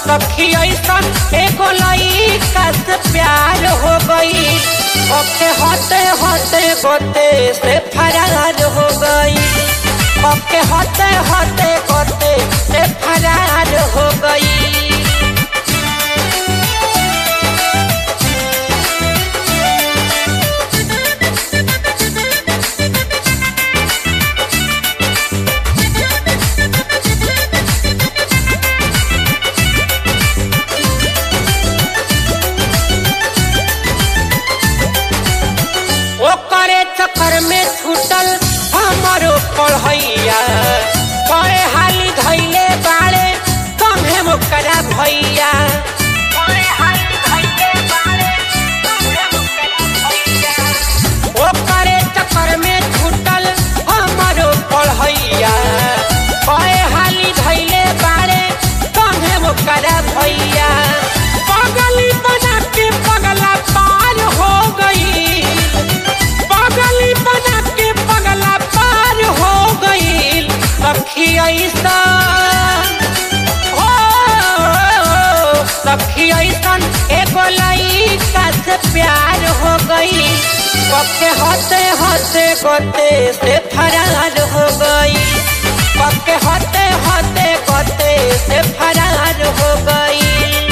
सखी ऐसन एगो लइका से प्यार हो गई, ओके होते होते गोते से फरार हो गई, ओके होते होते गोते से फरार हो गई। चक्कर में छूटल हमारो पढ़ैया, पढ़े हाली धैले बाड़े कमे मुकरा भैया, पढ़े हाली धैले बाड़े कमे मुकरा भैया। ओकरे चक्कर में छूटल हमारो पढ़ैया, पढ़े हाली धैले बाड़े कमे मुकरा भैया। पगली बना के पगला पार हो गई, पगली बना के पगला पार हो गई। सखी ऐसन हो, सखी ऐसन एगो लइका से प्यार हो गई, पक्के होते होते गोते से फरार हो गई, पक्के होते होते गोते से फरार हो गई।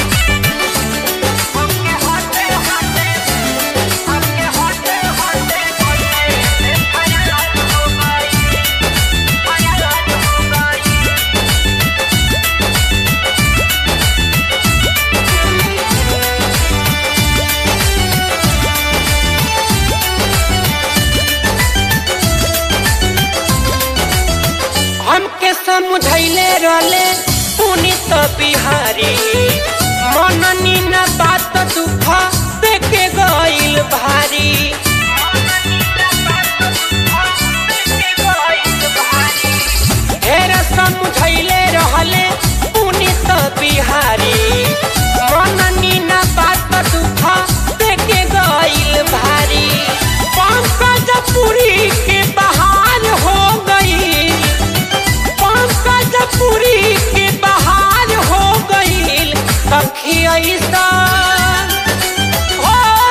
हमके समझैले रहले पुनीत बिहारी, मननी न बात दुख देखे गइल भारी, ढेर समझैले रहले पुनीत बिहारी, मननी न बात दुख देखे गइल भारी। पंकज पुरी के बहार हो गई, पूरी के बहार हो गई। सखी ऐसन हो,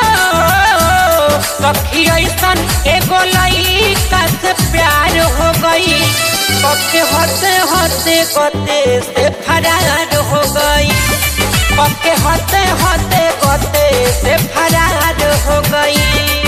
सखी ऐसन एगो लइका से प्यार हो गई, पक्के होते होते गोते से फरार हो गई, पक्के होते होते गोते से फरार हो गई।